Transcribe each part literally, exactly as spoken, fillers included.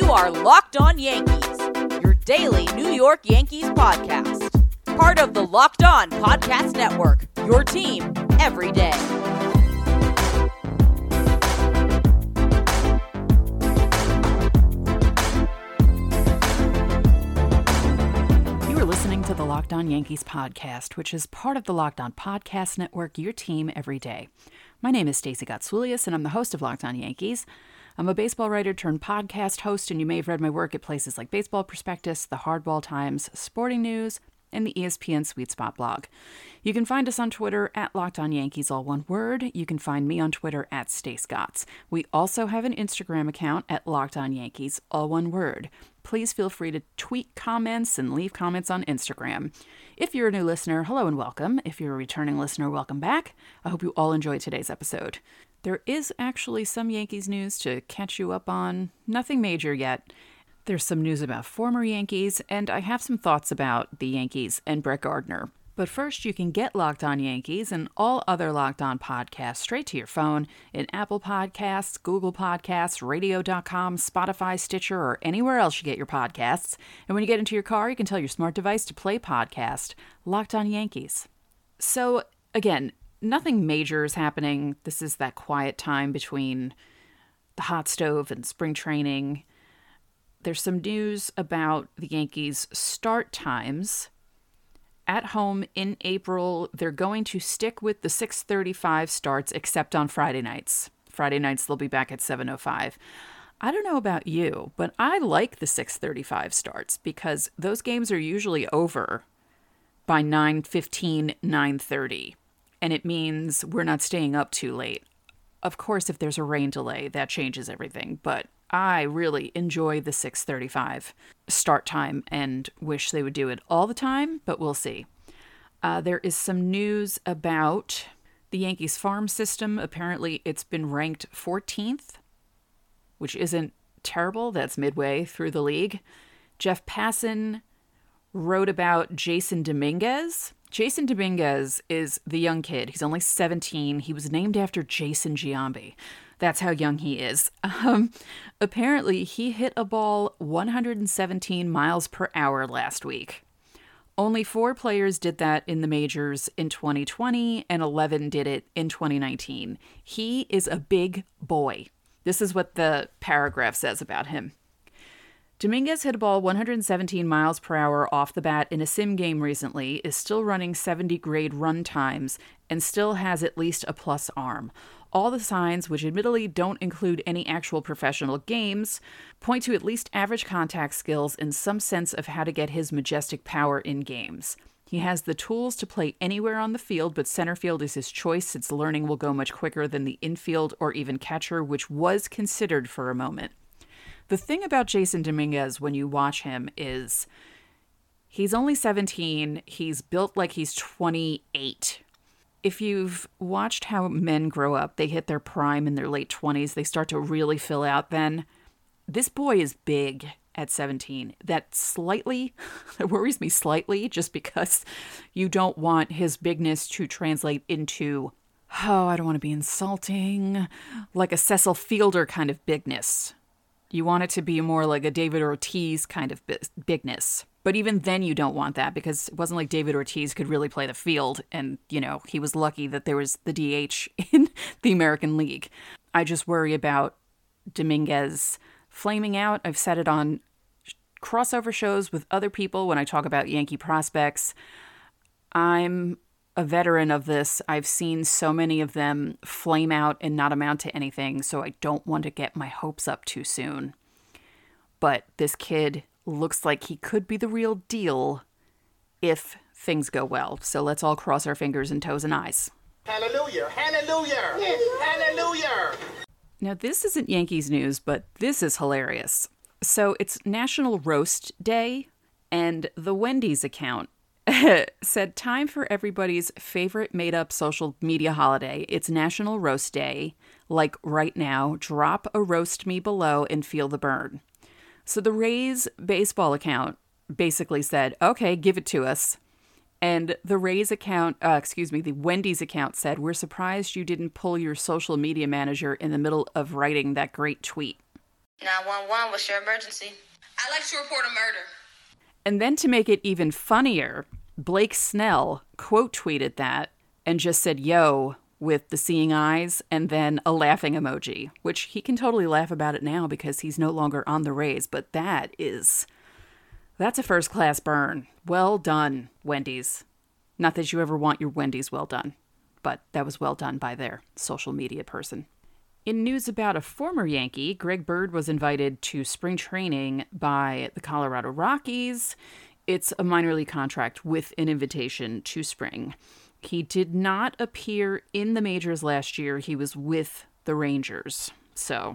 are Locked On Yankees, your daily New York Yankees podcast. Part of the Locked On Podcast Network, your team every day. You are listening to the Locked On Yankees podcast, which is part of the Locked On Podcast Network, your team every day. My name is Stacey Gotsoulias, and I'm the host of Locked On Yankees. I'm a baseball writer turned podcast host, and you may have read my work at places like Baseball Prospectus, The Hardball Times, Sporting News, and the E S P N Sweet Spot blog. You can find us on Twitter at Locked On Yankees, all one word. You can find me on Twitter at Stace Gotts. We also have an Instagram account at Locked On Yankees, all one word. Please feel free to tweet comments and leave comments on Instagram. If you're a new listener, hello and welcome. If you're a returning listener, welcome back. I hope you all enjoyed today's episode. There is actually some Yankees news to catch you up on. Nothing major yet. There's some news about former Yankees, and I have some thoughts about the Yankees and Brett Gardner. But first, you can get Locked On Yankees and all other Locked On podcasts straight to your phone in Apple Podcasts, Google Podcasts, radio dot com, Spotify, Stitcher, or anywhere else you get your podcasts. And when you get into your car, you can tell your smart device to play podcast Locked On Yankees. So, again, nothing major is happening. This is that quiet time between the hot stove and spring training. There's some news about the Yankees' start times. At home in April, they're going to stick with the six thirty-five starts, except on Friday nights. Friday nights, they'll be back at seven oh five. I don't know about you, but I like the six thirty-five starts because those games are usually over by nine fifteen, nine thirty. And it means we're not staying up too late. Of course, if there's a rain delay, that changes everything, but I really enjoy the six thirty-five start time and wish they would do it all the time, but we'll see. Uh, there is some news about the Yankees farm system. Apparently, it's been ranked fourteenth, which isn't terrible. That's midway through the league. Jeff Passan wrote about Jasson Dominguez. Jasson Dominguez is the young kid. He's only seventeen. He was named after Jason Giambi. That's how young he is. Um, apparently, he hit a ball one hundred seventeen miles per hour last week. Only four players did that in the majors in twenty twenty, and eleven did it in twenty nineteen. He is a big boy. This is what the paragraph says about him. Dominguez hit a ball one hundred seventeen miles per hour off the bat in a sim game recently, is still running seventy grade run times, and still has at least a plus arm. All the signs, which admittedly don't include any actual professional games, point to at least average contact skills and some sense of how to get his majestic power in games. He has the tools to play anywhere on the field, but center field is his choice since learning will go much quicker than the infield or even catcher, which was considered for a moment. The thing about Jasson Dominguez when you watch him is he's only seventeen. He's built like he's twenty-eight. If you've watched how men grow up, they hit their prime in their late twenties. They start to really fill out then. This boy is big at seventeen. That slightly, that worries me slightly just because you don't want his bigness to translate into, oh, I don't want to be insulting, like a Cecil Fielder kind of bigness. You want it to be more like a David Ortiz kind of bigness. But even then you don't want that because it wasn't like David Ortiz could really play the field. And, you know, he was lucky that there was the D H in the American League. I just worry about Dominguez flaming out. I've said it on crossover shows with other people when I talk about Yankee prospects. I'm a veteran of this. I've seen so many of them flame out and not amount to anything, so I don't want to get my hopes up too soon. But this kid looks like he could be the real deal if things go well. So let's all cross our fingers and toes and eyes. Hallelujah! Hallelujah! Hallelujah! Now, this isn't Yankees news, but this is hilarious. So it's National Roast Day, and the Wendy's account said, time for everybody's favorite made-up social media holiday. It's National Roast Day. Like right now, drop a roast me below and feel the burn. So the Rays baseball account basically said, okay, give it to us. And the Rays account, uh, excuse me, the Wendy's account said, we're surprised you didn't pull your social media manager in the middle of writing that great tweet. nine one one, what's your emergency? I'd like to report a murder. And then to make it even funnier, Blake Snell quote tweeted that and just said, yo, with the seeing eyes and then a laughing emoji, which he can totally laugh about it now because he's no longer on the Rays. But that is, that's a first class burn. Well done, Wendy's. Not that you ever want your Wendy's well done, but that was well done by their social media person. In news about a former Yankee, Greg Bird was invited to spring training by the Colorado Rockies. It's a minor league contract with an invitation to spring. He did not appear in the majors last year. He was with the Rangers. So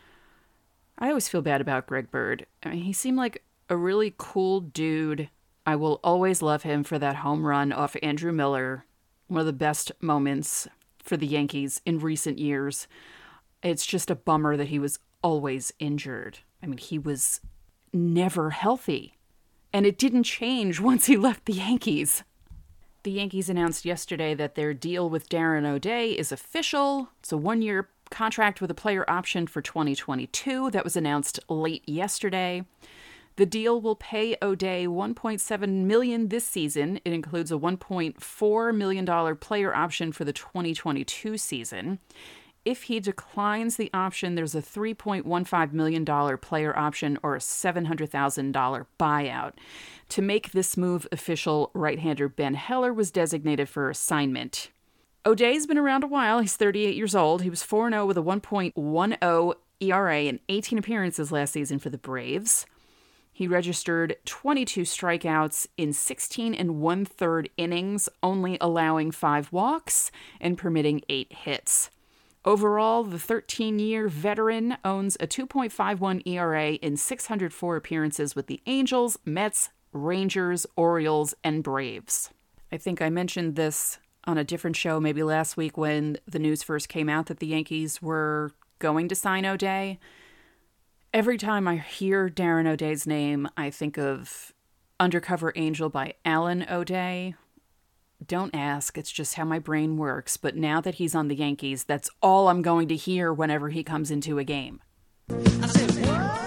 I always feel bad about Greg Bird. I mean, he seemed like a really cool dude. I will always love him for that home run off Andrew Miller. One of the best moments for the Yankees in recent years. It's just a bummer that he was always injured. I mean, he was never healthy. And it didn't change once he left the Yankees. The Yankees announced yesterday that their deal with Darren O'Day is official. It's a one-year contract with a player option for twenty twenty-two that was announced late yesterday. The deal will pay O'Day one point seven million dollars this season. It includes a one point four million dollars player option for the twenty twenty-two season. If he declines the option, there's a three point one five million dollars player option or a seven hundred thousand dollars buyout. To make this move official, right-hander Ben Heller was designated for assignment. O'Day's been around a while. He's thirty-eight years old. He was four and oh with a one point one oh E R A and eighteen appearances last season for the Braves. He registered twenty-two strikeouts in sixteen and one-third innings, only allowing five walks and permitting eight hits. Overall, the thirteen-year veteran owns a two point five one E R A in six hundred four appearances with the Angels, Mets, Rangers, Orioles, and Braves. I think I mentioned this on a different show maybe last week when the news first came out that the Yankees were going to sign O'Day. Every time I hear Darren O'Day's name, I think of Undercover Angel by Alan O'Day. Don't ask, it's just how my brain works. But now that he's on the Yankees, that's all I'm going to hear whenever he comes into a game. I said, what?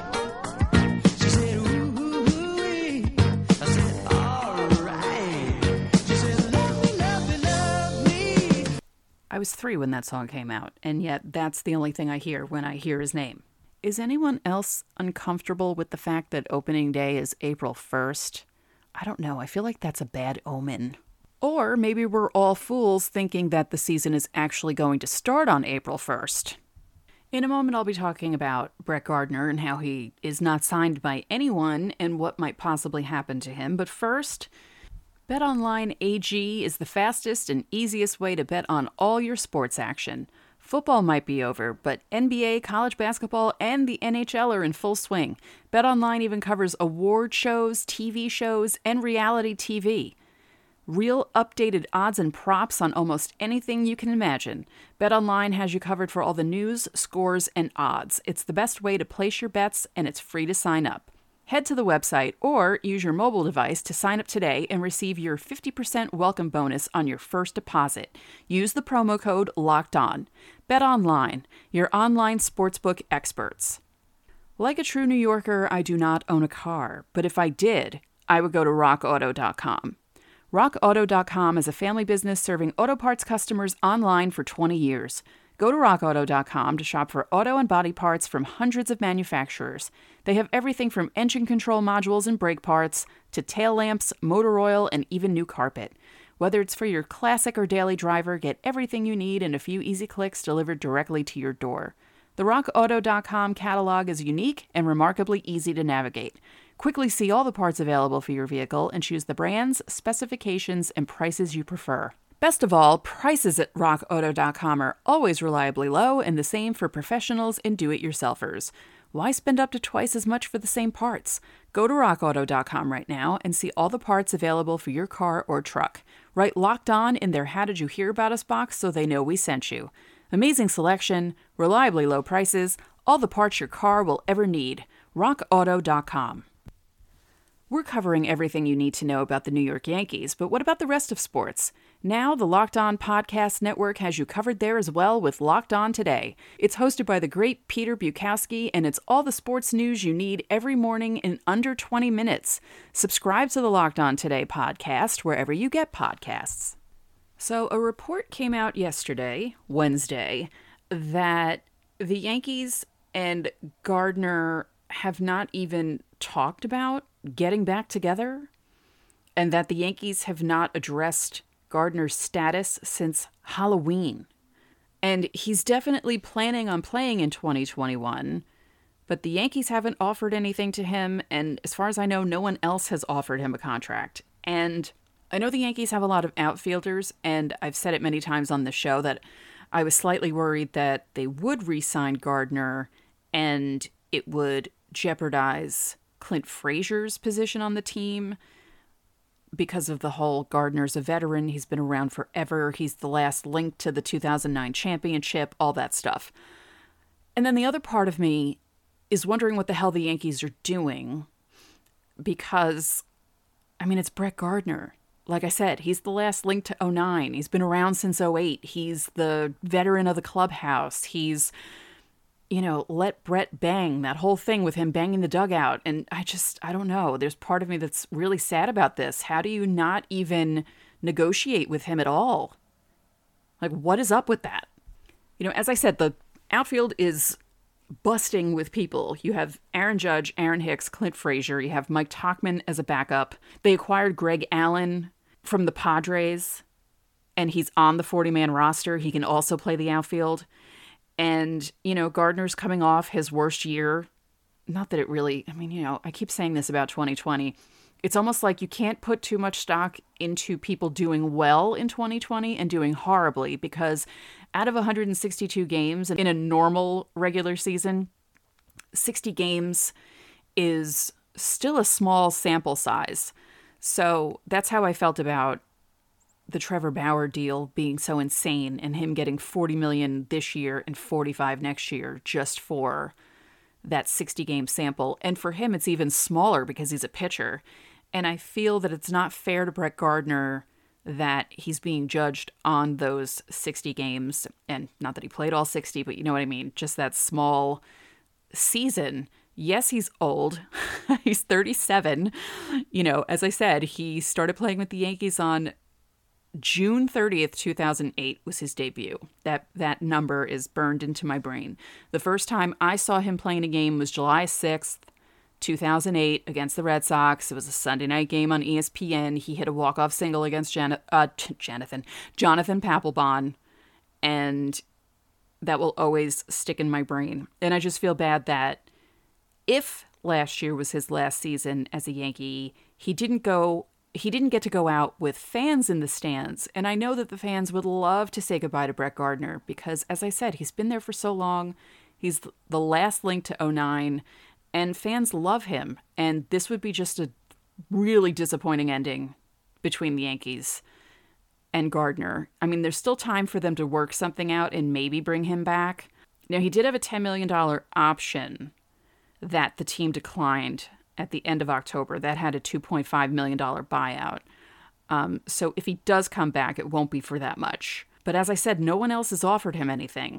She said, ooh-wee. I said, all right. She said, love me, love me, love me. I was three when that song came out, and yet that's the only thing I hear when I hear his name. Is anyone else uncomfortable with the fact that opening day is April first? I don't know. I feel like that's a bad omen. Or maybe we're all fools thinking that the season is actually going to start on April first. In a moment, I'll be talking about Brett Gardner and how he is not signed by anyone and what might possibly happen to him. But first, BetOnline A G is the fastest and easiest way to bet on all your sports action. Football might be over, but N B A, college basketball, and the N H L are in full swing. BetOnline even covers award shows, T V shows, and reality T V. Real updated odds and props on almost anything you can imagine. BetOnline has you covered for all the news, scores, and odds. It's the best way to place your bets, and it's free to sign up. Head to the website or use your mobile device to sign up today and receive your fifty percent welcome bonus on your first deposit. Use the promo code LOCKEDON. BetOnline, your online sportsbook experts. Like a true New Yorker, I do not own a car, but if I did, I would go to rock auto dot com. rock auto dot com is a family business serving auto parts customers online for twenty years. Go to rock auto dot com to shop for auto and body parts from hundreds of manufacturers. They have everything from engine control modules and brake parts to tail lamps, motor oil, and even new carpet. Whether it's for your classic or daily driver, get everything you need in a few easy clicks delivered directly to your door. The rock auto dot com catalog is unique and remarkably easy to navigate. Quickly see all the parts available for your vehicle and choose the brands, specifications, and prices you prefer. Best of all, prices at rock auto dot com are always reliably low, and the same for professionals and do-it-yourselfers. Why spend up to twice as much for the same parts? Go to rock auto dot com right now and see all the parts available for your car or truck. Write Locked On in their How Did You Hear About Us box so they know we sent you. Amazing selection, reliably low prices, all the parts your car will ever need. rock auto dot com. We're covering everything you need to know about the New York Yankees, but what about the rest of sports? Now, the Locked On Podcast Network has you covered there as well with Locked On Today. It's hosted by the great Peter Bukowski, and it's all the sports news you need every morning in under twenty minutes. Subscribe to the Locked On Today podcast wherever you get podcasts. So, a report came out yesterday, Wednesday, that the Yankees and Gardner have not even talked about getting back together, and that the Yankees have not addressed Gardner's status since Halloween. And he's definitely planning on playing in twenty twenty-one, but the Yankees haven't offered anything to him, and as far as I know, no one else has offered him a contract. And I know the Yankees have a lot of outfielders, and I've said it many times on the show that I was slightly worried that they would re-sign Gardner and it would jeopardize Clint Frazier's position on the team because of the whole Gardner's a veteran. He's been around forever. He's the last link to the two thousand nine championship, all that stuff. And then the other part of me is wondering what the hell the Yankees are doing because, I mean, it's Brett Gardner. Like I said, he's the last link to oh nine. He's been around since oh eight. He's the veteran of the clubhouse. He's, you know, let Brett bang, that whole thing with him banging the dugout. And I just, I don't know. There's part of me that's really sad about this. How do you not even negotiate with him at all? Like, what is up with that? You know, as I said, the outfield is busting with people. You have Aaron Judge, Aaron Hicks, Clint Frazier. You have Mike Tauchman as a backup. They acquired Greg Allen from the Padres, and he's on the forty-man roster. He can also play the outfield. And, you know, Gardner's coming off his worst year. Not that it really, I mean, you know, I keep saying this about twenty twenty. It's almost like you can't put too much stock into people doing well in twenty twenty and doing horribly, because out of one hundred sixty-two games in a normal regular season, sixty games is still a small sample size. So that's how I felt about the Trevor Bauer deal being so insane and him getting forty million dollars this year and forty-five next year just for that sixty game sample. And for him, it's even smaller because he's a pitcher. And I feel that it's not fair to Brett Gardner that he's being judged on those sixty games. And not that he played all sixty, but you know what I mean? Just that small season. Yes, he's old. He's thirty-seven. You know, as I said, he started playing with the Yankees on June thirtieth, two thousand eight was his debut. That that number is burned into my brain. The first time I saw him playing a game was July sixth, two thousand eight against the Red Sox. It was a Sunday night game on E S P N. He hit a walk-off single against Jan- uh, Jonathan, Jonathan Papelbon, and that will always stick in my brain. And I just feel bad that if last year was his last season as a Yankee, he didn't go He didn't get to go out with fans in the stands. And I know that the fans would love to say goodbye to Brett Gardner because, as I said, he's been there for so long. He's the last link to oh nine, and fans love him. And this would be just a really disappointing ending between the Yankees and Gardner. I mean, there's still time for them to work something out and maybe bring him back. Now, he did have a ten million dollars option that the team declined at the end of October. That had a two point five million dollars buyout. Um, so if he does come back, it won't be for that much. But as I said, no one else has offered him anything.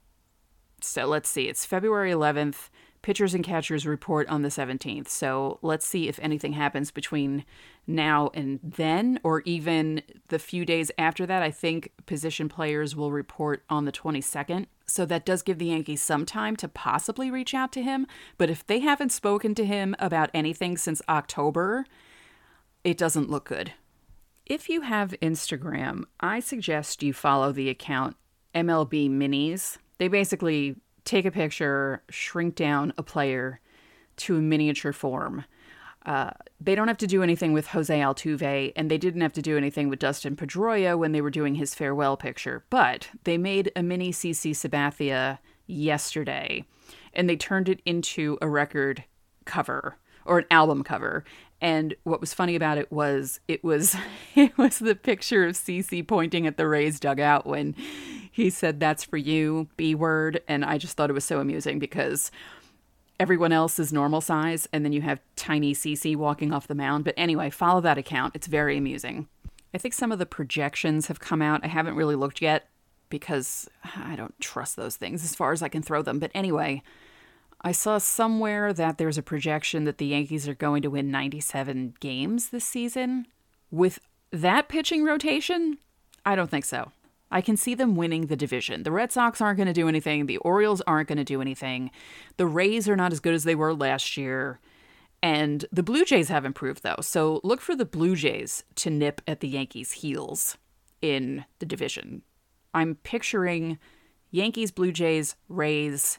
So let's see. It's February eleventh. Pitchers and catchers report on the seventeenth. So let's see if anything happens between now and then, or even the few days after that. I think position players will report on the twenty-second. So that does give the Yankees some time to possibly reach out to him. But if they haven't spoken to him about anything since October, it doesn't look good. If you have Instagram, I suggest you follow the account M L B Minis. They basically take a picture, shrink down a player to a miniature form. Uh, they don't have to do anything with Jose Altuve, and they didn't have to do anything with Dustin Pedroia when they were doing his farewell picture. But they made a mini C C Sabathia yesterday, and they turned it into a record cover, or an album cover. And what was funny about it was it was it was the picture of C C pointing at the Rays dugout when he said, "That's for you, B word." And I just thought it was so amusing because everyone else is normal size, and then you have tiny Cece walking off the mound. But anyway, follow that account. It's very amusing. I think some of the projections have come out. I haven't really looked yet because I don't trust those things as far as I can throw them. But anyway, I saw somewhere that there's a projection that the Yankees are going to win ninety-seven games this season. With that pitching rotation, I don't think so. I can see them winning the division. The Red Sox aren't going to do anything. The Orioles aren't going to do anything. The Rays are not as good as they were last year. And the Blue Jays have improved, though. So look for the Blue Jays to nip at the Yankees' heels in the division. I'm picturing Yankees, Blue Jays, Rays,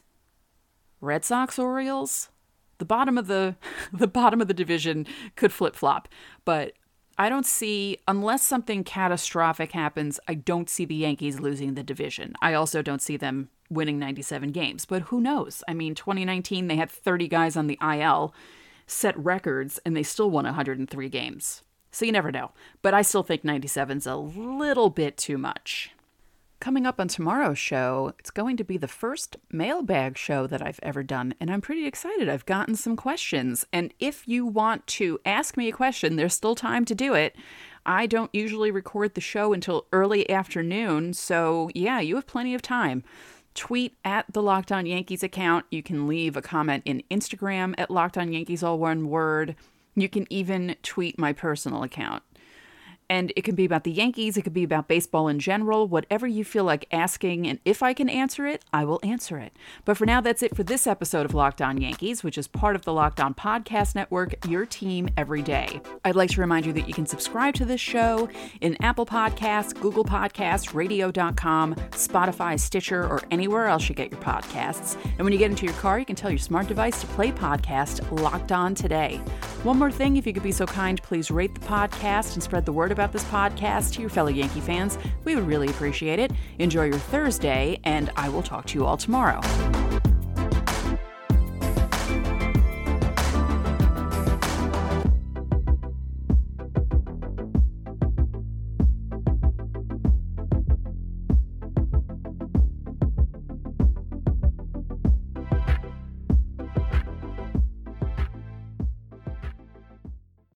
Red Sox, Orioles. The bottom of the the bottom of the division could flip-flop, but I don't see, unless something catastrophic happens, I don't see the Yankees losing the division. I also don't see them winning ninety-seven games, but who knows? I mean, twenty nineteen, they had thirty guys on the I L, set records, and they still won one hundred three games. So you never know. But I still think ninety-seven's a little bit too much. Coming up on tomorrow's show, it's going to be the first mailbag show that I've ever done, and I'm pretty excited. I've gotten some questions, and if you want to ask me a question, there's still time to do it. I don't usually record the show until early afternoon, so yeah, you have plenty of time. Tweet at the Locked On Yankees account. You can leave a comment in Instagram at Locked On Yankees, all one word. You can even tweet my personal account. And it can be about the Yankees, it could be about baseball in general, whatever you feel like asking, and if I can answer it, I will answer it. But for now, that's it for this episode of Locked On Yankees, which is part of the Locked On Podcast Network, your team every day. I'd like to remind you that you can subscribe to this show in Apple Podcasts, Google Podcasts, radio dot com, Spotify, Stitcher, or anywhere else you get your podcasts. And when you get into your car, you can tell your smart device to play podcast Locked On today. One more thing, if you could be so kind, please rate the podcast and spread the word about this podcast to your fellow Yankee fans. We would really appreciate it. Enjoy your Thursday, and I will talk to you all tomorrow.